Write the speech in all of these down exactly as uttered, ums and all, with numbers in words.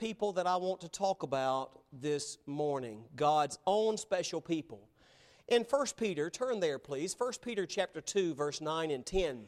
people that I want to talk about this morning, God's own special people. In First Peter, turn there please, First Peter chapter two, verse nine and ten.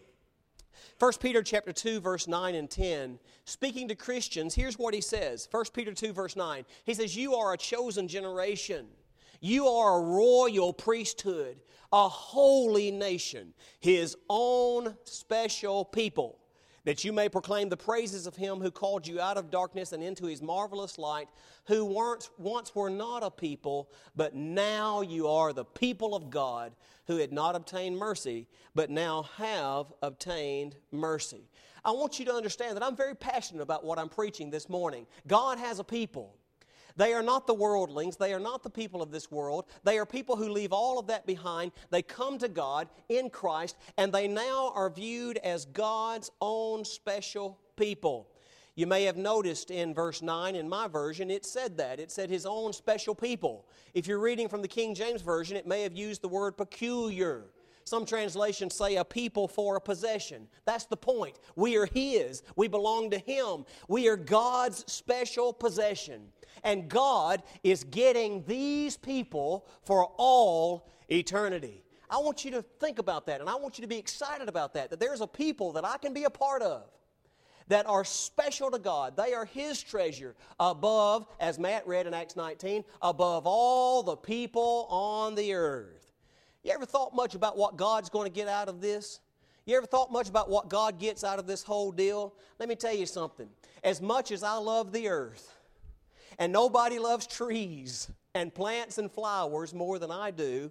First Peter chapter two, verse nine and ten, speaking to Christians, here's what he says. First Peter two, verse nine, he says, "You are a chosen generation. You are a royal priesthood, a holy nation, His own special people, that you may proclaim the praises of Him who called you out of darkness and into His marvelous light, who weren't, once were not a people, but now you are the people of God, who had not obtained mercy, but now have obtained mercy." I want you to understand that I'm very passionate about what I'm preaching this morning. God has a people. They are not the worldlings. They are not the people of this world. They are people who leave all of that behind. They come to God in Christ, and they now are viewed as God's own special people. You may have noticed in verse nine in my version, it said that. It said His own special people. If you're reading from the King James Version, it may have used the word peculiar. Some translations say a people for a possession. That's the point. We are His. We belong to Him. We are God's special possession. And God is getting these people for all eternity. I want you to think about that, and I want you to be excited about that, that there's a people that I can be a part of that are special to God. They are His treasure above, as Matt read in Acts nineteen, above all the people on the earth. You ever thought much about what God's going to get out of this? You ever thought much about what God gets out of this whole deal? Let me tell you something. As much as I love the earth, and nobody loves trees and plants and flowers more than I do,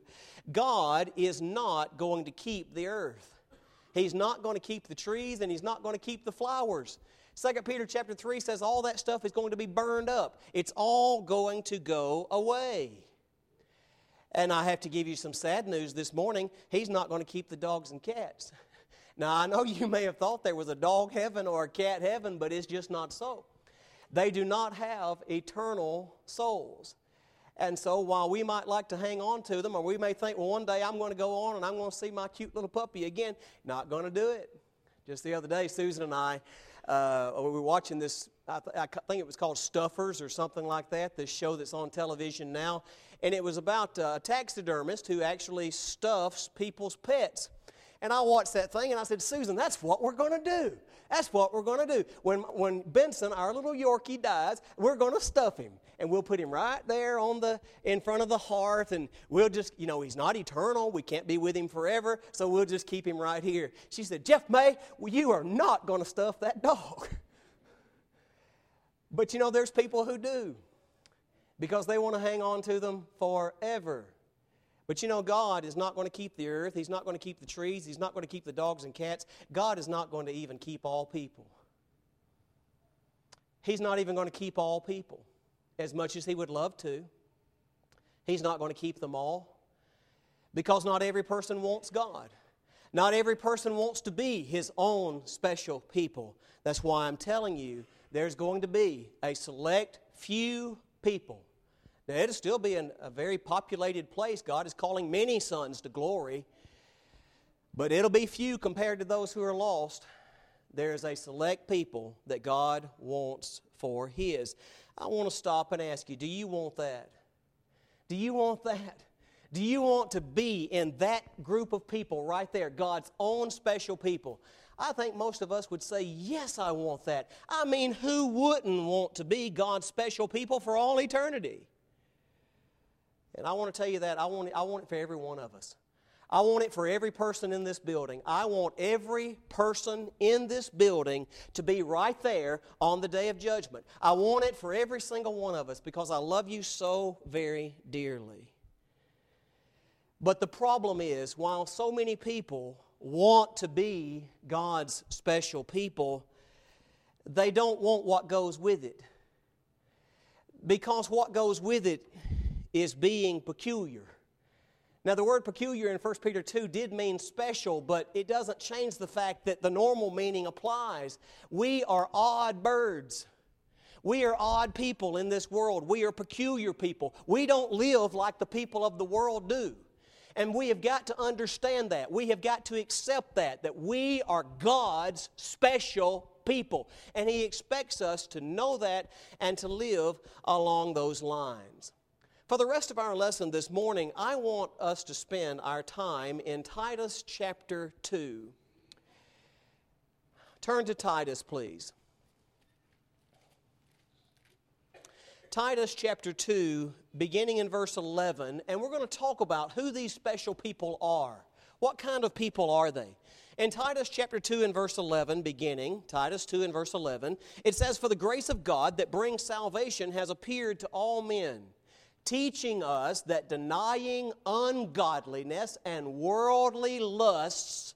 God is not going to keep the earth. He's not going to keep the trees, and He's not going to keep the flowers. Second Peter chapter three says all that stuff is going to be burned up. It's all going to go away. And I have to give you some sad news this morning. He's not going to keep the dogs and cats. Now, I know you may have thought there was a dog heaven or a cat heaven, but it's just not so. They do not have eternal souls. And so while we might like to hang on to them, or we may think, well, one day I'm going to go on and I'm going to see my cute little puppy again, not going to do it. Just the other day, Susan and I, uh, we were watching this, I, th- I think it was called Stuffers or something like that, this show that's on television now. And it was about uh, a taxidermist who actually stuffs people's pets. And I watched that thing and I said, Susan, that's what we're going to do. That's what we're going to do. When when Benson, our little Yorkie, dies, we're going to stuff him. And we'll put him right there on the in front of the hearth. And we'll just, you know, he's not eternal. We can't be with him forever. So we'll just keep him right here. She said, Jeff May, well, you are not going to stuff that dog. But, you know, there's people who do. Because they want to hang on to them forever. But you know, God is not going to keep the earth. He's not going to keep the trees. He's not going to keep the dogs and cats. God is not going to even keep all people. He's not even going to keep all people as much as He would love to. He's not going to keep them all because not every person wants God. Not every person wants to be His own special people. That's why I'm telling you there's going to be a select few people. Now, it'll still be an, a very populated place. God is calling many sons to glory. But it'll be few compared to those who are lost. There's a select people that God wants for His. I want to stop and ask you, do you want that? Do you want that? Do you want to be in that group of people right there, God's own special people? I think most of us would say, yes, I want that. I mean, who wouldn't want to be God's special people for all eternity? And I want to tell you that I want it, I want it for every one of us. I want it for every person in this building. I want every person in this building to be right there on the day of judgment. I want it for every single one of us because I love you so very dearly. But the problem is, while so many people want to be God's special people, they don't want what goes with it. Because what goes with it is being peculiar. Now, the word peculiar in First Peter two did mean special, but it doesn't change the fact that the normal meaning applies. We are odd birds. We are odd people in this world. We are peculiar people. We don't live like the people of the world do. And we have got to understand that. We have got to accept that, that we are God's special people. And He expects us to know that and to live along those lines. For the rest of our lesson this morning, I want us to spend our time in Titus chapter two. Turn to Titus, please. Titus chapter two, beginning in verse eleven, and we're going to talk about who these special people are. What kind of people are they? In Titus chapter two and verse eleven, beginning, Titus two and verse eleven, it says, "For the grace of God that brings salvation has appeared to all men, teaching us that denying ungodliness and worldly lusts,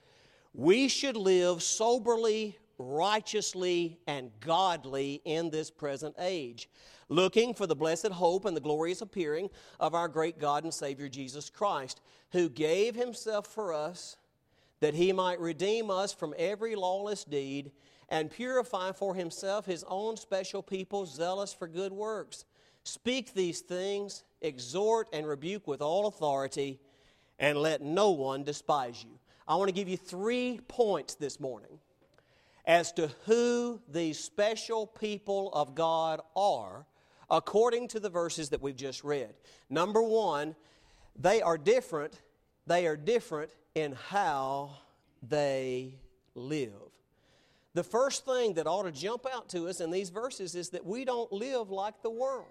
we should live soberly, righteously, and godly in this present age, looking for the blessed hope and the glorious appearing of our great God and Savior Jesus Christ, who gave Himself for us, that He might redeem us from every lawless deed and purify for Himself His own special people, zealous for good works. Speak these things, exhort and rebuke with all authority, and let no one despise you." I want to give you three points this morning as to who these special people of God are according to the verses that we've just read. Number one, they are different. They are different in how they live. The first thing that ought to jump out to us in these verses is that we don't live like the world.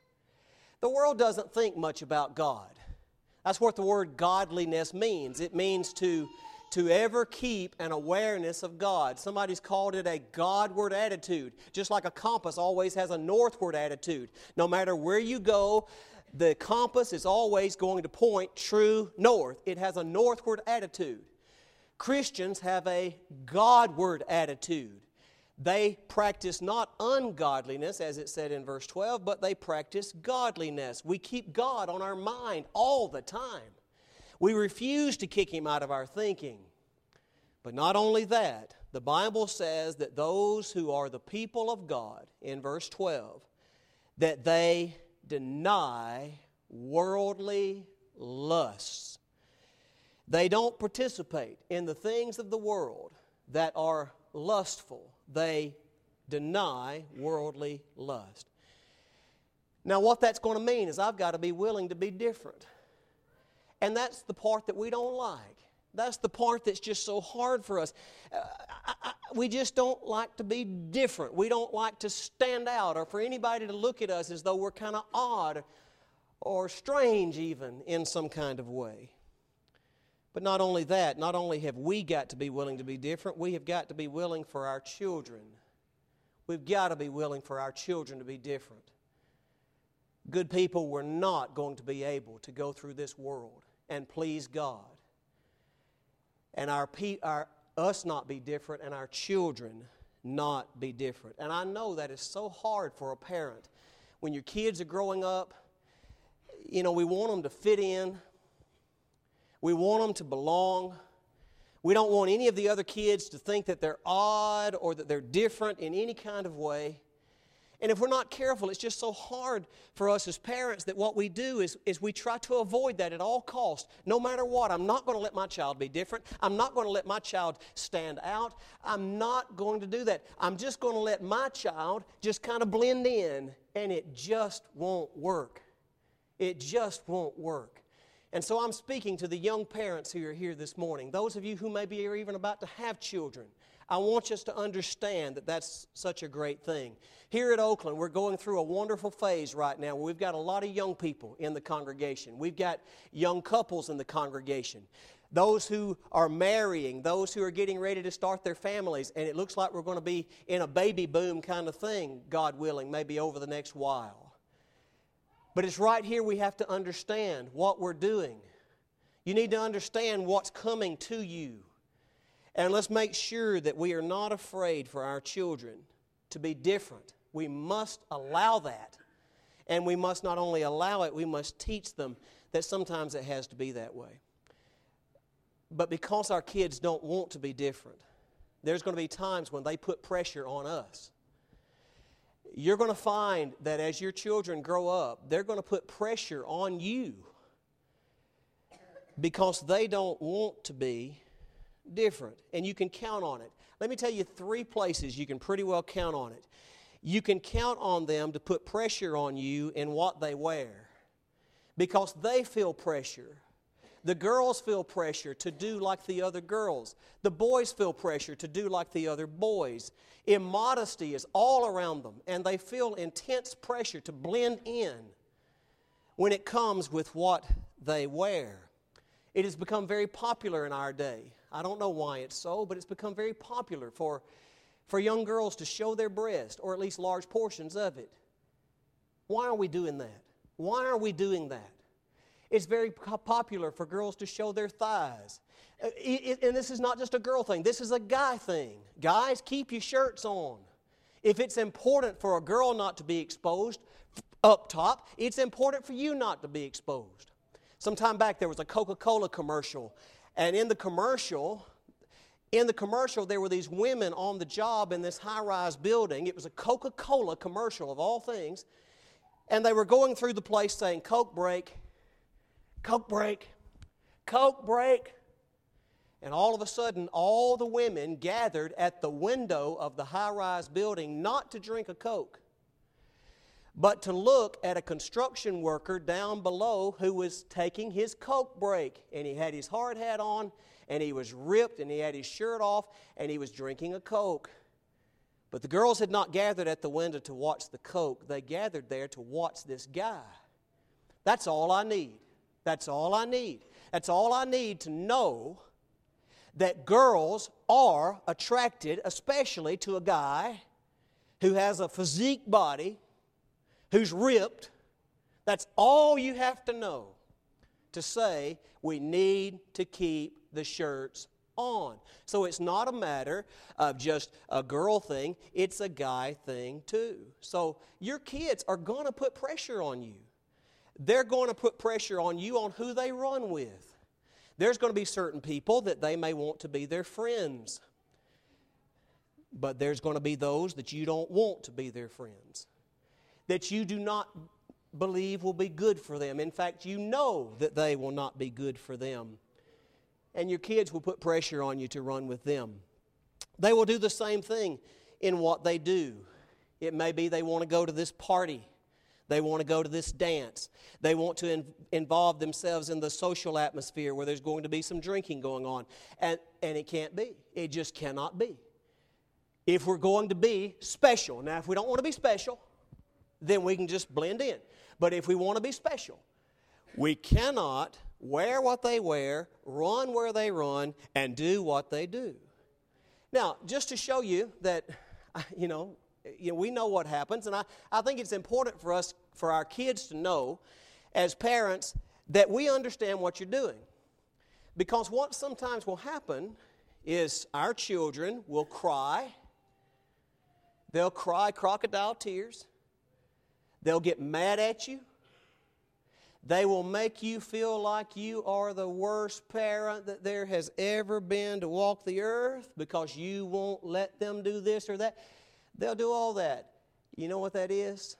The world doesn't think much about God. That's what the word godliness means. It means to, to ever keep an awareness of God. Somebody's called it a Godward attitude, just like a compass always has a northward attitude. No matter where you go, the compass is always going to point true north. It has a northward attitude. Christians have a Godward attitude. They practice not ungodliness, as it said in verse twelve, but they practice godliness. We keep God on our mind all the time. We refuse to kick Him out of our thinking. But not only that, the Bible says that those who are the people of God, in verse twelve, that they deny worldly lusts. They don't participate in the things of the world that are lustful. They deny worldly lust. Now, what that's going to mean is I've got to be willing to be different. And that's the part that we don't like. That's the part that's just so hard for us. Uh, I, I, we just don't like to be different. We don't like to stand out or for anybody to look at us as though we're kind of odd or strange even in some kind of way. But not only that, not only have we got to be willing to be different, we have got to be willing for our children. We've got to be willing for our children to be different. Good people were not going to be able to go through this world and please God. And our, our us not be different and our children not be different. And I know that is so hard for a parent. When your kids are growing up, you know, we want them to fit in. We want them to belong. We don't want any of the other kids to think that they're odd or that they're different in any kind of way. And if we're not careful, it's just so hard for us as parents that what we do is, is we try to avoid that at all costs. No matter what, I'm not going to let my child be different. I'm not going to let my child stand out. I'm not going to do that. I'm just going to let my child just kind of blend in, and it just won't work. It just won't work. And so I'm speaking to the young parents who are here this morning, those of you who maybe are even about to have children. I want us to understand that that's such a great thing. Here at Oakland, we're going through a wonderful phase right now where we've got a lot of young people in the congregation. We've got young couples in the congregation, those who are marrying, those who are getting ready to start their families, and it looks like we're going to be in a baby boom kind of thing, God willing, maybe over the next while. But it's right here we have to understand what we're doing. You need to understand what's coming to you. And let's make sure that we are not afraid for our children to be different. We must allow that. And we must not only allow it, we must teach them that sometimes it has to be that way. But because our kids don't want to be different, there's going to be times when they put pressure on us. You're going to find that as your children grow up, they're going to put pressure on you because they don't want to be different, and you can count on it. Let me tell you three places you can pretty well count on it. You can count on them to put pressure on you in what they wear because they feel pressure. The girls feel pressure to do like the other girls. The boys feel pressure to do like the other boys. Immodesty is all around them, and they feel intense pressure to blend in when it comes with what they wear. It has become very popular in our day. I don't know why it's so, but it's become very popular for, for young girls to show their breast, or at least large portions of it. Why are we doing that? Why are we doing that? It's very popular for girls to show their thighs. It, it, and this is not just a girl thing. This is a guy thing. Guys, keep your shirts on. If it's important for a girl not to be exposed up top, it's important for you not to be exposed. Some time back, there was a Coca-Cola commercial. And in the commercial, in the commercial, there were these women on the job in this high-rise building. It was a Coca-Cola commercial of all things. And they were going through the place saying, Coke break, Coke break, Coke break. And all of a sudden, all the women gathered at the window of the high-rise building not to drink a Coke, but to look at a construction worker down below who was taking his Coke break. And he had his hard hat on, and he was ripped, and he had his shirt off, and he was drinking a Coke. But the girls had not gathered at the window to watch the Coke. They gathered there to watch this guy. That's all I need. That's all I need. That's all I need to know that girls are attracted, especially to a guy who has a physique body, who's ripped. That's all you have to know to say we need to keep the shirts on. So it's not a matter of just a girl thing, it's a guy thing too. So your kids are going to put pressure on you. They're going to put pressure on you on who they run with. There's going to be certain people that they may want to be their friends. But there's going to be those that you don't want to be their friends, that you do not believe will be good for them. In fact, you know that they will not be good for them. And your kids will put pressure on you to run with them. They will do the same thing in what they do. It may be they want to go to this party. They want to go to this dance. They want to in, involve themselves in the social atmosphere where there's going to be some drinking going on. And, and it can't be. It just cannot be. If we're going to be special. Now, if we don't want to be special, then we can just blend in. But if we want to be special, we cannot wear what they wear, run where they run, and do what they do. Now, just to show you that, you know, you know we know what happens, and I, I think it's important for us, for our kids to know, as parents, that we understand what you're doing. Because what sometimes will happen is our children will cry. They'll cry crocodile tears. They'll get mad at you. They will make you feel like you are the worst parent that there has ever been to walk the earth because you won't let them do this or that. They'll do all that. You know what that is?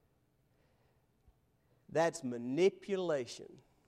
That's manipulation.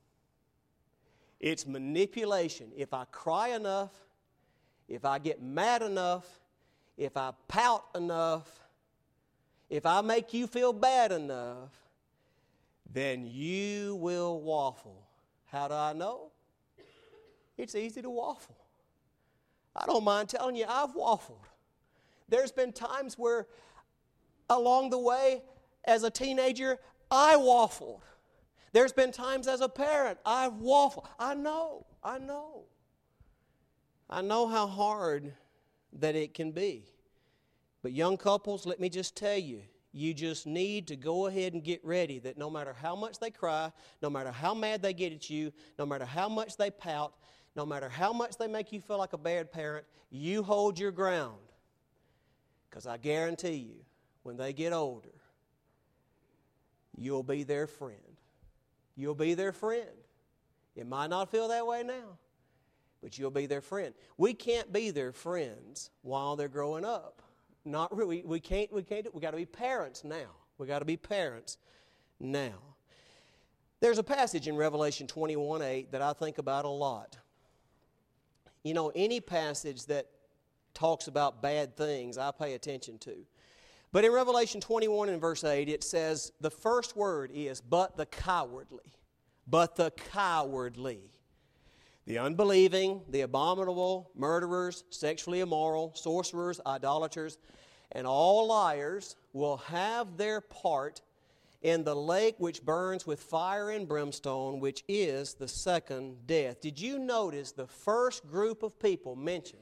It's manipulation. If I cry enough, if I get mad enough, if I pout enough, if I make you feel bad enough, then you will waffle. How do I know? It's easy to waffle. I don't mind telling you, I've waffled. There's been times where along the way, as a teenager, I waffled. There's been times as a parent, I've waffled. I know, I know. I know how hard that it can be. But young couples, let me just tell you, you just need to go ahead and get ready that no matter how much they cry, no matter how mad they get at you, no matter how much they pout, no matter how much they make you feel like a bad parent, you hold your ground. Because I guarantee you, when they get older, you'll be their friend. You'll be their friend. It might not feel that way now, but you'll be their friend. We can't be their friends while they're growing up. Not really. We can't. We can't. We got to be parents now. We got to be parents now. There's a passage in Revelation twenty-one eight that I think about a lot. You know, any passage that talks about bad things, I pay attention to. But in Revelation twenty-one and verse eight, it says, the first word is, but the cowardly. But the cowardly. The unbelieving, the abominable, murderers, sexually immoral, sorcerers, idolaters, and all liars will have their part in the lake which burns with fire and brimstone, which is the second death. Did you notice the first group of people mentioned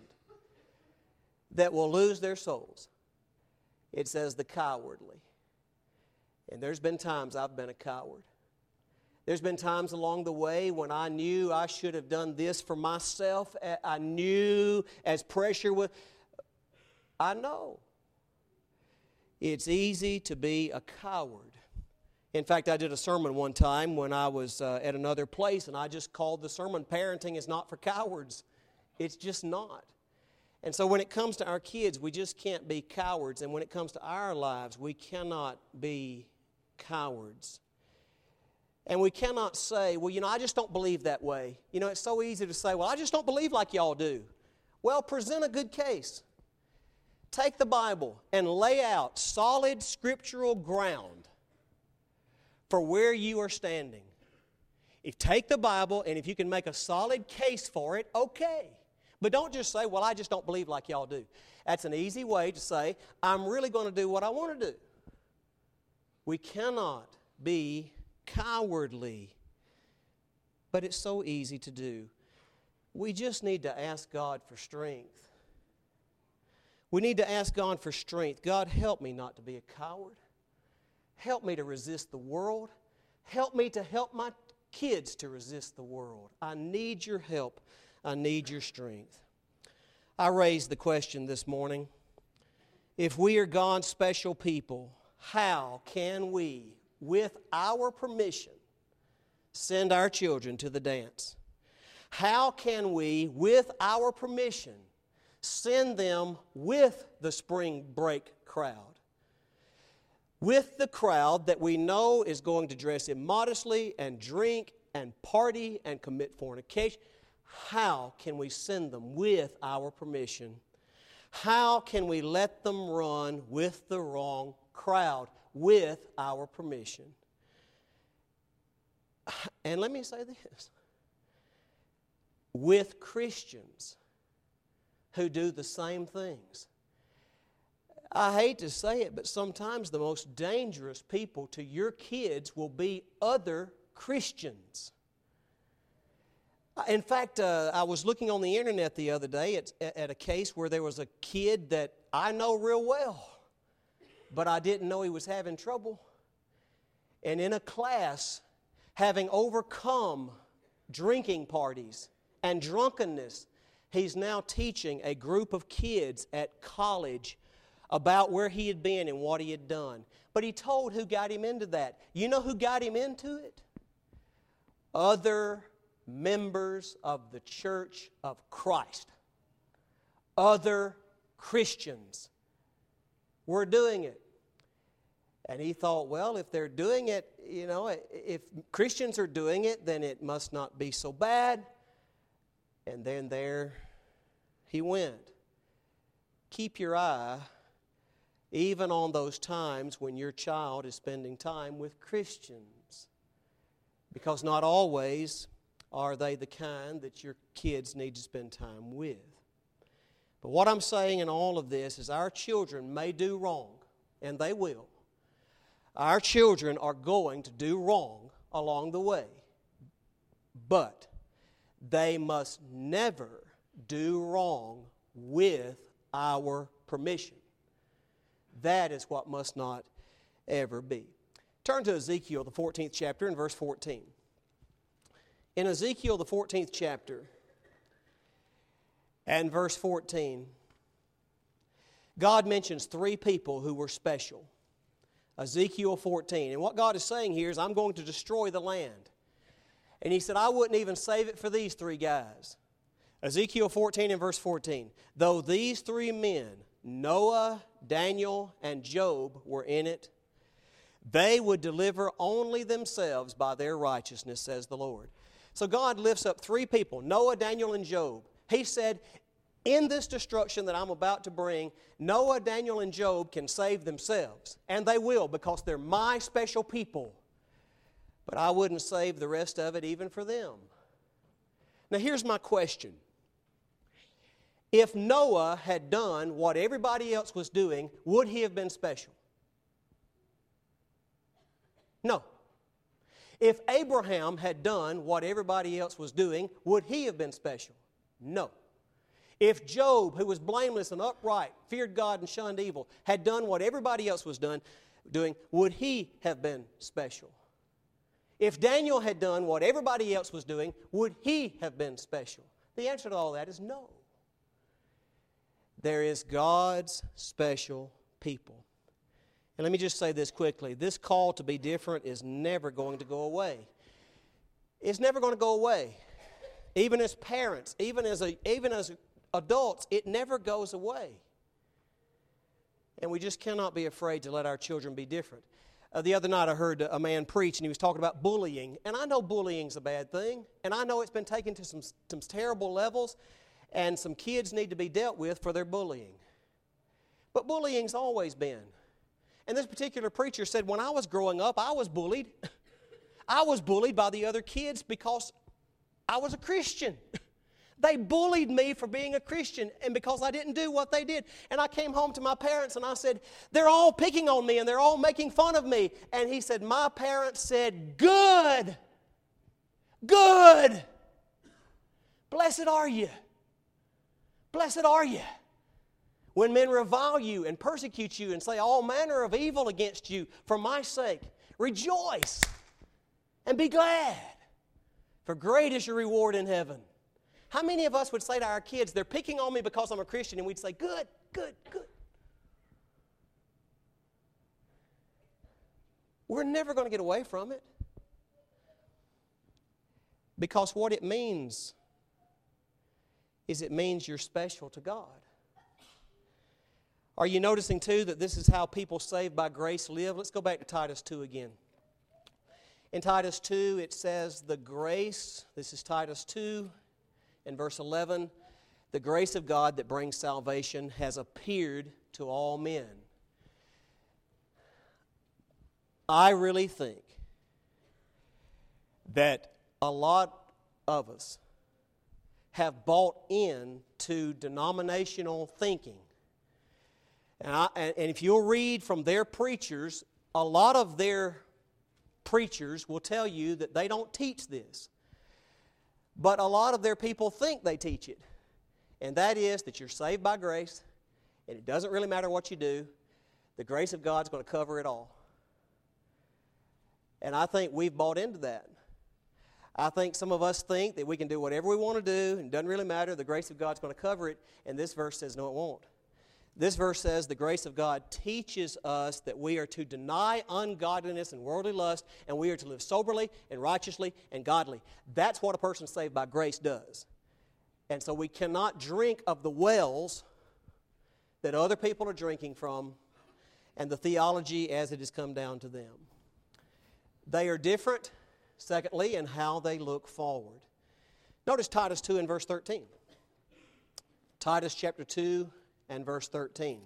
that will lose their souls? It says the cowardly. And there's been times I've been a coward. There's been times along the way when I knew I should have done this for myself. I knew as pressure was. I know. It's easy to be a coward. In fact, I did a sermon one time when I was uh, at another place, and I just called the sermon, Parenting is Not for Cowards. It's just not. And so when it comes to our kids, we just can't be cowards. And when it comes to our lives, we cannot be cowards. And we cannot say, well, you know, I just don't believe that way. You know, it's so easy to say, well, I just don't believe like y'all do. Well, present a good case. Take the Bible and lay out solid scriptural ground for where you are standing. If take the Bible and if you can make a solid case for it, okay. But don't just say, well, I just don't believe like y'all do. That's an easy way to say, I'm really going to do what I want to do. We cannot be cowardly. But it's so easy to do. We just need to ask God for strength. We need to ask God for strength. God, help me not to be a coward. Help me to resist the world. Help me to help my kids to resist the world. I need your help. I need your strength. I raised the question this morning. If we are God's special people, how can we, with our permission, send our children to the dance? How can we, with our permission, send them with the spring break crowd? With the crowd that we know is going to dress immodestly and drink and party and commit fornication. How can we send them with our permission? How can we let them run with the wrong crowd with our permission? And let me say this. With Christians who do the same things. I hate to say it, but sometimes the most dangerous people to your kids will be other Christians. In fact, uh, I was looking on the internet the other day at, at a case where there was a kid that I know real well, but I didn't know he was having trouble. And in a class, having overcome drinking parties and drunkenness, he's now teaching a group of kids at college about where he had been and what he had done. But he told who got him into that. You know who got him into it? Other members of the Church of Christ. Other Christians were doing it. And he thought, well, if they're doing it, you know, if Christians are doing it, then it must not be so bad. And then there he went. Keep your eye even on those times when your child is spending time with Christians. Because not always are they the kind that your kids need to spend time with. But what I'm saying in all of this is our children may do wrong, and they will. Our children are going to do wrong along the way. But they must never do wrong with our permission. That is what must not ever be. Turn to Ezekiel, the fourteenth chapter, and verse fourteen. In Ezekiel, the fourteenth chapter, and verse fourteen, God mentions three people who were special. Ezekiel fourteen. And what God is saying here is, I'm going to destroy the land. And he said, I wouldn't even save it for these three guys. Ezekiel fourteen and verse fourteen. Though these three men, Noah, Daniel, and Job, were in it, they would deliver only themselves by their righteousness, says the Lord. So God lifts up three people, Noah, Daniel, and Job. He said, in this destruction that I'm about to bring, Noah, Daniel, and Job can save themselves. And they will, because they're my special people. But I wouldn't save the rest of it even for them. Now here's my question. If Noah had done what everybody else was doing, would he have been special? No. If Abraham had done what everybody else was doing, would he have been special? No. If Job, who was blameless and upright, feared God and shunned evil, had done what everybody else was done, doing, would he have been special? If Daniel had done what everybody else was doing, would he have been special? The answer to all that is no. There is God's special people. And let me just say this quickly. This call to be different is never going to go away. It's never going to go away. Even as parents, even as a, even as adults, it never goes away. And we just cannot be afraid to let our children be different. Uh, the other night I heard a man preach, and he was talking about bullying. And I know bullying's a bad thing, and I know it's been taken to some, some terrible levels, and some kids need to be dealt with for their bullying. But bullying's always been. And this particular preacher said, when I was growing up, I was bullied. I was bullied by the other kids because I was a Christian. They bullied me for being a Christian and because I didn't do what they did. And I came home to my parents and I said, they're all picking on me and they're all making fun of me. And he said, my parents said, good, good. Blessed are you. Blessed are you. When men revile you and persecute you and say all manner of evil against you for my sake, rejoice and be glad, for great is your reward in heaven. How many of us would say to our kids, they're picking on me because I'm a Christian, and we'd say, good, good, good. We're never going to get away from it. Because what it means is it means you're special to God. Are you noticing, too, that this is how people saved by grace live? Let's go back to Titus two again. In Titus two, it says, the grace, this is Titus two, in verse eleven, the grace of God that brings salvation has appeared to all men. I really think that a lot of us have bought in to denominational thinking. And, I, and if you'll read from their preachers, a lot of their preachers will tell you that they don't teach this. But a lot of their people think they teach it. And that is that you're saved by grace, and it doesn't really matter what you do. The grace of God's going to cover it all. And I think we've bought into that. I think some of us think that we can do whatever we want to do, and it doesn't really matter. The grace of God's going to cover it. And this verse says, no, it won't. This verse says the grace of God teaches us that we are to deny ungodliness and worldly lust, and we are to live soberly and righteously and godly. That's what a person saved by grace does. And so we cannot drink of the wells that other people are drinking from and the theology as it has come down to them. They are different, secondly, in how they look forward. Notice Titus two and verse thirteen. Titus chapter two and verse thirteen.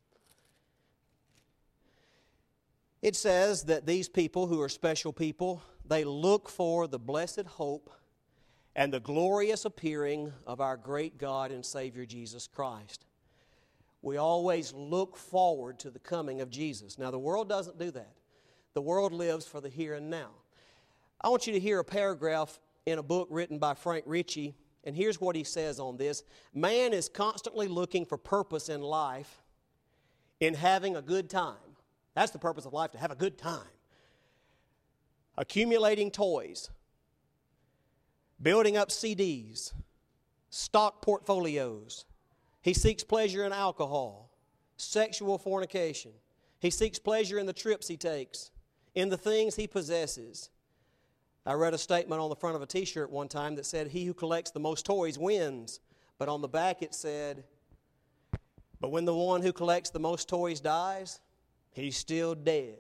It says that these people who are special people, they look for the blessed hope and the glorious appearing of our great God and Savior Jesus Christ. We always look forward to the coming of Jesus. Now, the world doesn't do that. The world lives for the here and now. I want you to hear a paragraph in a book written by Frank Ritchie. And here's what he says on this. Man is constantly looking for purpose in life in having a good time. That's the purpose of life, to have a good time. Accumulating toys, building up C Ds, stock portfolios. He seeks pleasure in alcohol, sexual fornication. He seeks pleasure in the trips he takes, in the things he possesses. I read a statement on the front of a t-shirt one time that said, he who collects the most toys wins. But on the back it said, but when the one who collects the most toys dies, he's still dead.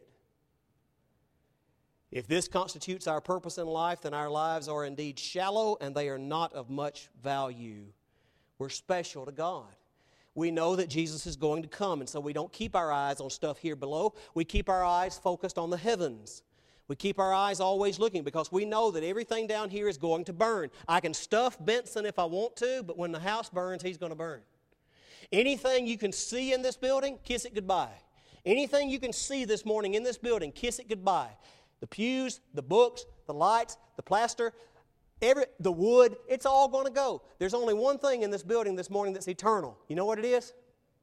If this constitutes our purpose in life, then our lives are indeed shallow and they are not of much value. We're special to God. We know that Jesus is going to come, and so we don't keep our eyes on stuff here below. We keep our eyes focused on the heavens. We keep our eyes always looking because we know that everything down here is going to burn. I can stuff Benson if I want to, but when the house burns, he's going to burn. Anything you can see in this building, kiss it goodbye. Anything you can see this morning in this building, kiss it goodbye. The pews, the books, the lights, the plaster, every, the wood, it's all going to go. There's only one thing in this building this morning that's eternal. You know what it is?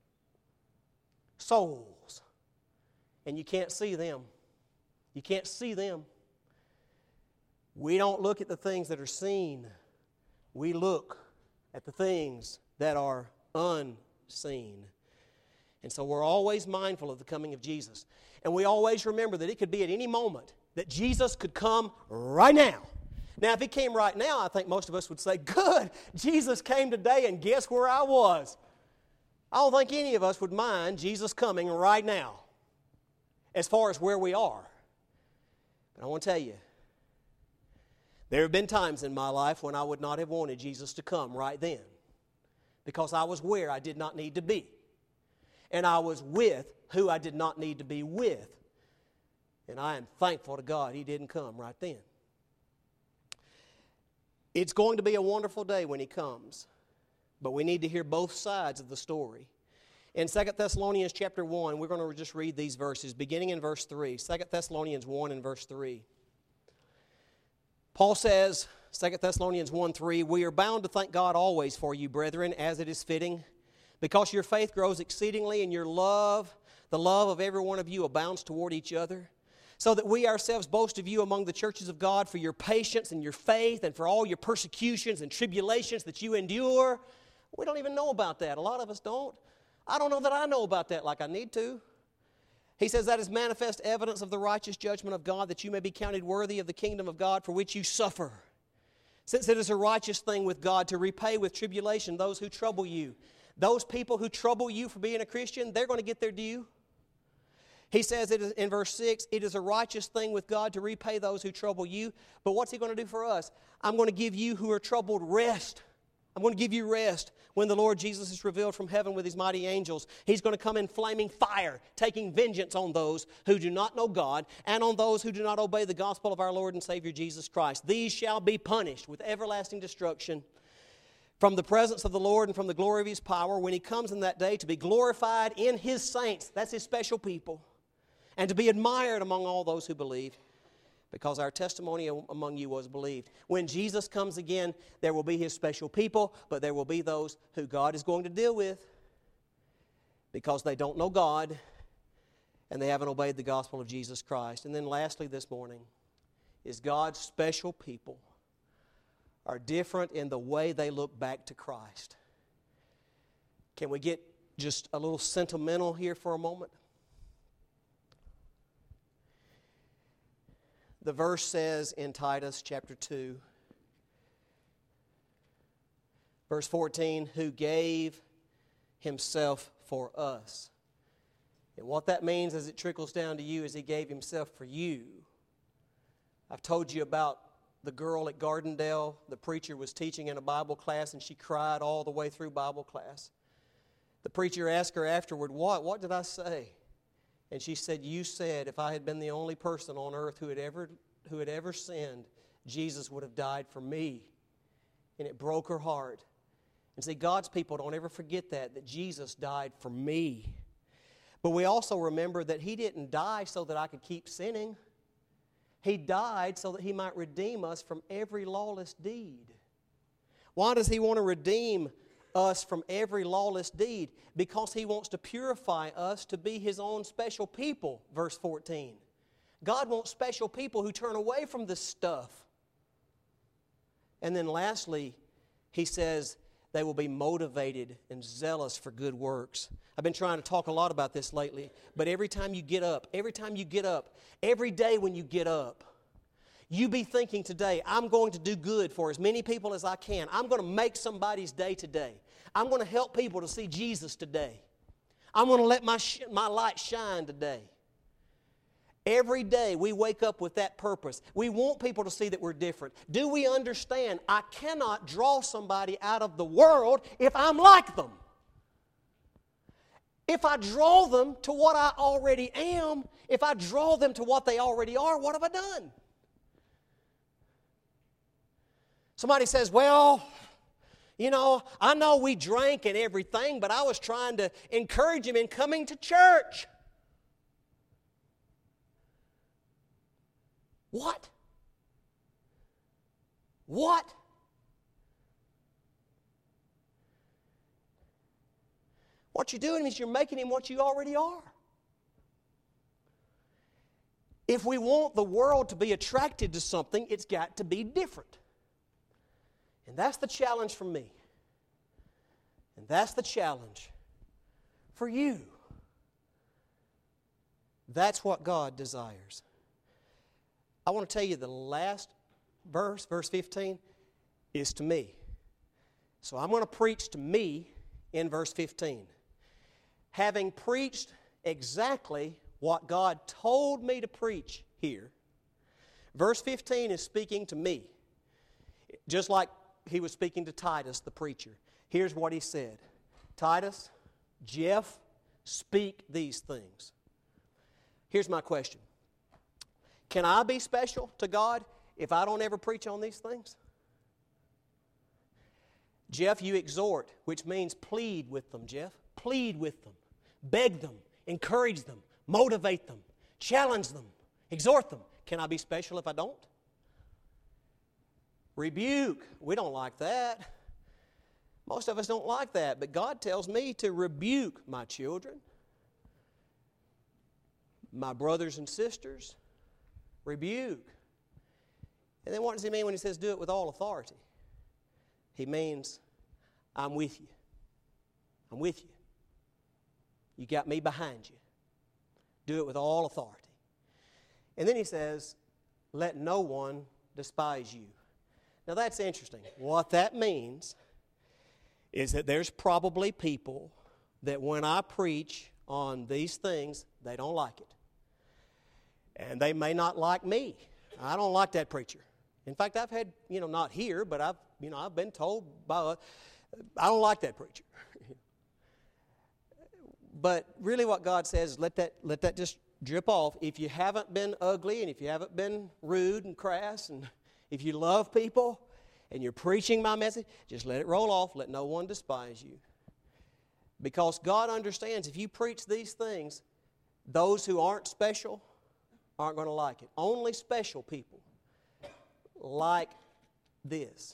Souls. And you can't see them. You can't see them. We don't look at the things that are seen. We look at the things that are unseen. And so we're always mindful of the coming of Jesus. And we always remember that it could be at any moment that Jesus could come right now. Now, if he came right now, I think most of us would say, good, Jesus came today and guess where I was? I don't think any of us would mind Jesus coming right now as far as where we are. But I want to tell you, there have been times in my life when I would not have wanted Jesus to come right then because I was where I did not need to be. And I was with who I did not need to be with. And I am thankful to God he didn't come right then. It's going to be a wonderful day when he comes. But we need to hear both sides of the story. In Second Thessalonians chapter one, we're going to just read these verses, beginning in verse three. Second Thessalonians one and verse three. Paul says, Second Thessalonians one three, we are bound to thank God always for you, brethren, as it is fitting, because your faith grows exceedingly, and your love, the love of every one of you, abounds toward each other, so that we ourselves boast of you among the churches of God for your patience and your faith and for all your persecutions and tribulations that you endure. We don't even know about that. A lot of us don't. I don't know that I know about that like I need to. He says that is manifest evidence of the righteous judgment of God, that you may be counted worthy of the kingdom of God for which you suffer. Since it is a righteous thing with God to repay with tribulation those who trouble you. Those people who trouble you for being a Christian, they're going to get their due. He says it is, in verse six, it is a righteous thing with God to repay those who trouble you. But what's he going to do for us? I'm going to give you who are troubled rest. I'm going to give you rest when the Lord Jesus is revealed from heaven with his mighty angels. He's going to come in flaming fire, taking vengeance on those who do not know God and on those who do not obey the gospel of our Lord and Savior Jesus Christ. These shall be punished with everlasting destruction from the presence of the Lord and from the glory of his power when he comes in that day to be glorified in his saints. That's his special people. And to be admired among all those who believe, because our testimony among you was believed. When Jesus comes again, there will be his special people, but there will be those who God is going to deal with because they don't know God and they haven't obeyed the gospel of Jesus Christ. And then lastly this morning is God's special people are different in the way they look back to Christ. Can we get just a little sentimental here for a moment? The verse says in Titus chapter two, verse fourteen, who gave himself for us. And what that means as it trickles down to you is he gave himself for you. I've told you about the girl at Gardendale. The preacher was teaching in a Bible class and she cried all the way through Bible class. The preacher asked her afterward, what? What did I say? And she said, you said if I had been the only person on earth who had ever who had ever sinned, Jesus would have died for me. And it broke her heart. And see, God's people don't ever forget that, that Jesus died for me. But we also remember that he didn't die so that I could keep sinning. He died so that he might redeem us from every lawless deed. Why does he want to redeem us from every lawless deed? Because he wants to purify us to be his own special people, verse fourteen. God wants special people who turn away from this stuff. And then lastly, he says they will be motivated and zealous for good works. I've been trying to talk a lot about this lately, but every time you get up, every time you get up, every day when you get up, you be thinking today, I'm going to do good for as many people as I can. I'm going to make somebody's day today. I'm going to help people to see Jesus today. I'm going to let my, sh- my light shine today. Every day we wake up with that purpose. We want people to see that we're different. Do we understand I cannot draw somebody out of the world if I'm like them? If I draw them to what I already am, if I draw them to what they already are, what have I done? Somebody says, well, you know, I know we drank and everything, but I was trying to encourage him in coming to church. What? What? What you're doing is you're making him what you already are. If we want the world to be attracted to something, it's got to be different. And that's the challenge for me. And that's the challenge for you. That's what God desires. I want to tell you the last verse, verse fifteen, is to me. So I'm going to preach to me in verse fifteen. Having preached exactly what God told me to preach here, verse fifteen is speaking to me. Just like he was speaking to Titus, the preacher. Here's what he said. Titus, Jeff, speak these things. Here's my question. Can I be special to God if I don't ever preach on these things? Jeff, you exhort, which means plead with them, Jeff. Plead with them. Beg them. Encourage them. Motivate them. Challenge them. Exhort them. Can I be special if I don't? Rebuke. We don't like that. Most of us don't like that, but God tells me to rebuke my children, my brothers and sisters. Rebuke. And then what does he mean when he says do it with all authority? He means I'm with you. I'm with you. You got me behind you. Do it with all authority. And then he says, let no one despise you. Now that's interesting. What that means is that there's probably people that when I preach on these things, they don't like it. And they may not like me. I don't like that preacher. In fact, I've had, you know, not here, but I've, you know, I've been told by, I don't like that preacher. But really what God says is let that, let that just drip off. If you haven't been ugly and if you haven't been rude and crass and if you love people and you're preaching my message, just let it roll off. Let no one despise you. Because God understands if you preach these things, those who aren't special aren't going to like it. Only special people like this.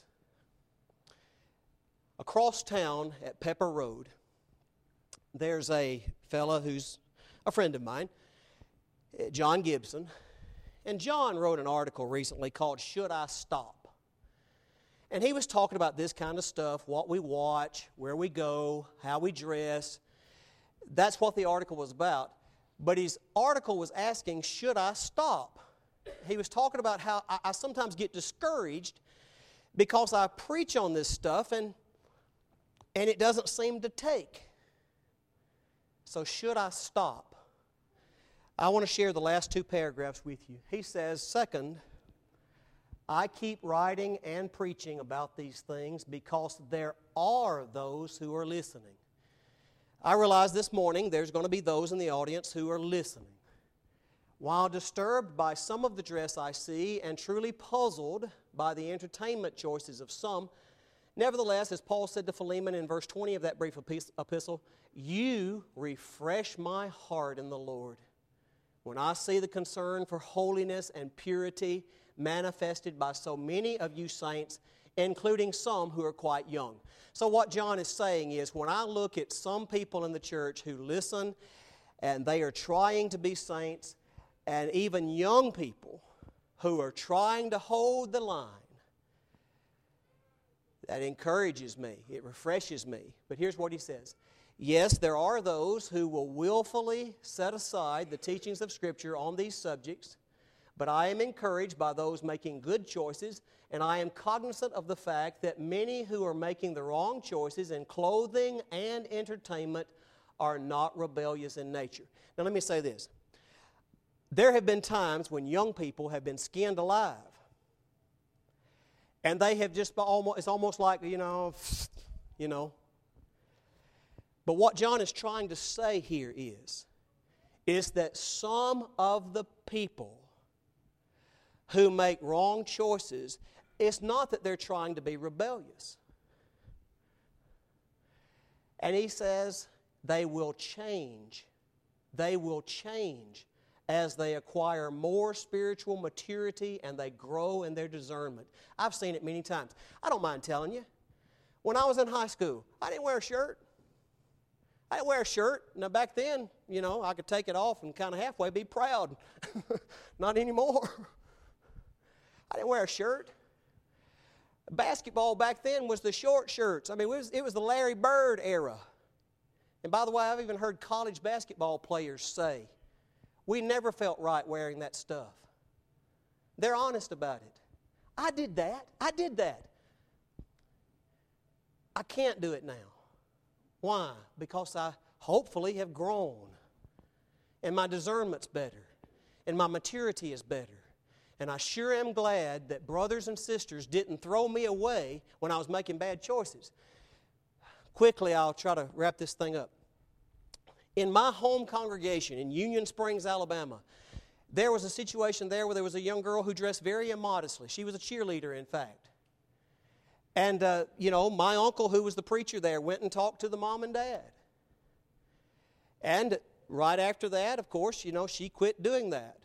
Across town at Pepper Road, there's a fella who's a friend of mine, John Gibson. And John wrote an article recently called Should I Stop? And he was talking about this kind of stuff, what we watch, where we go, how we dress. That's what the article was about. But his article was asking, should I stop? He was talking about how I, I sometimes get discouraged because I preach on this stuff and, and it doesn't seem to take. So should I stop? I want to share the last two paragraphs with you. He says, second, I keep writing and preaching about these things because there are those who are listening. I realize this morning there's going to be those in the audience who are listening. While disturbed by some of the dress I see and truly puzzled by the entertainment choices of some, nevertheless, as Paul said to Philemon in verse twenty of that brief epistle, you refresh my heart in the Lord. When I see the concern for holiness and purity manifested by so many of you saints, including some who are quite young. So what John is saying is, when I look at some people in the church who listen and they are trying to be saints, and even young people who are trying to hold the line, that encourages me. It refreshes me. But here's what he says. Yes, there are those who will willfully set aside the teachings of Scripture on these subjects, but I am encouraged by those making good choices, and I am cognizant of the fact that many who are making the wrong choices in clothing and entertainment are not rebellious in nature. Now let me say this. there have been times when young people have been skinned alive. And they have just almost, it's almost like, you know, you know. But what John is trying to say here is, is that some of the people who make wrong choices, it's not that they're trying to be rebellious. And he says they will change. They will change as they acquire more spiritual maturity and they grow in their discernment. I've seen it many times. I don't mind telling you. When I was in high school, I didn't wear a shirt. I didn't wear a shirt. Now back then, you know, I could take it off and kind of halfway be proud. Not anymore. I didn't wear a shirt. Basketball back then was the short shirts. I mean, it was, it was the Larry Bird era. And by the way, I've even heard college basketball players say, we never felt right wearing that stuff. They're honest about it. I did that. I did that. I can't do it now. Why? Because I hopefully have grown. And my discernment's better. And my maturity is better. And I sure am glad that brothers and sisters didn't throw me away when I was making bad choices. Quickly, I'll try to wrap this thing up. In my home congregation in Union Springs, Alabama, there was a situation there where there was a young girl who dressed very immodestly. She was a cheerleader, in fact. And, uh, you know, my uncle, who was the preacher there, went and talked to the mom and dad. And right after that, of course, you know, she quit doing that.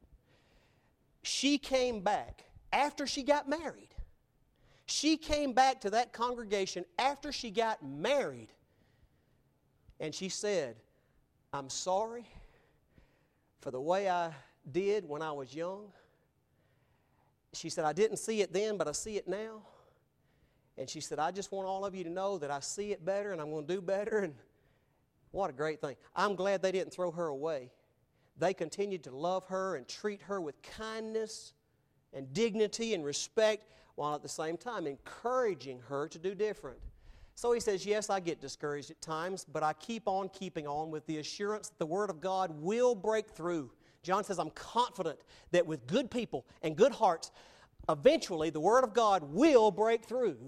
She came back after she got married. She came back to that congregation after she got married. And she said, I'm sorry for the way I did when I was young. She said, I didn't see it then, but I see it now. And she said, I just want all of you to know that I see it better and I'm going to do better. And what a great thing. I'm glad they didn't throw her away. They continued to love her and treat her with kindness and dignity and respect, while at the same time encouraging her to do different. So he says, yes, I get discouraged at times, but I keep on keeping on with the assurance that the Word of God will break through. John says, I'm confident that with good people and good hearts, eventually the Word of God will break through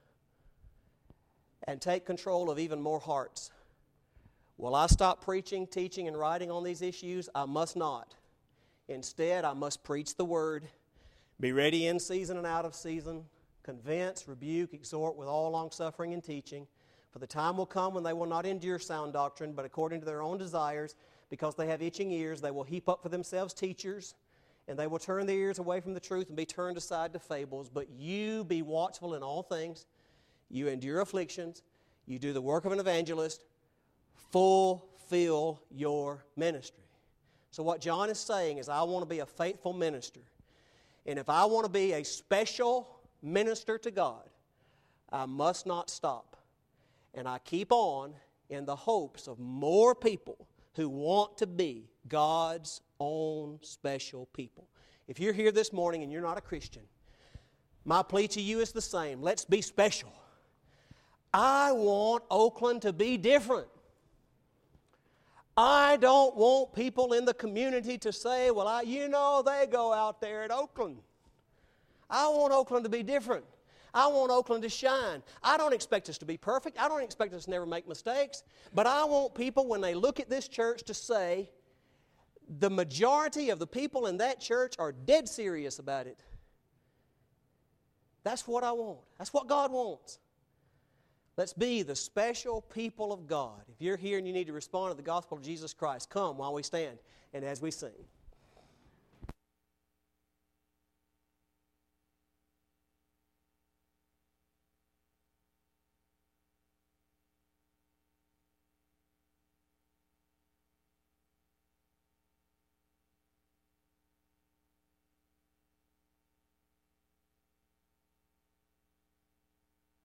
and take control of even more hearts. Will I stop preaching, teaching, and writing on these issues? I must not. Instead, I must preach the Word, be ready in season and out of season, convince, rebuke, exhort with all longsuffering and teaching. For the time will come when they will not endure sound doctrine, but according to their own desires, because they have itching ears, they will heap up for themselves teachers, and they will turn their ears away from the truth and be turned aside to fables. But you be watchful in all things. You endure afflictions. You do the work of an evangelist. Fulfill your ministry. So what John is saying is, I want to be a faithful minister. And if I want to be a special minister to God, I must not stop. And I keep on in the hopes of more people who want to be God's own special people. If you're here this morning and you're not a Christian, my plea to you is the same. Let's be special. I want Oakland to be different. I don't want people in the community to say, well, I, you know, they go out there at Oakland. I want Oakland to be different. I want Oakland to shine. I don't expect us to be perfect. I don't expect us to never make mistakes. But I want people, when they look at this church, to say, the majority of the people in that church are dead serious about it. That's what I want. That's what God wants. Let's be the special people of God. If you're here and you need to respond to the gospel of Jesus Christ, come while we stand and as we sing.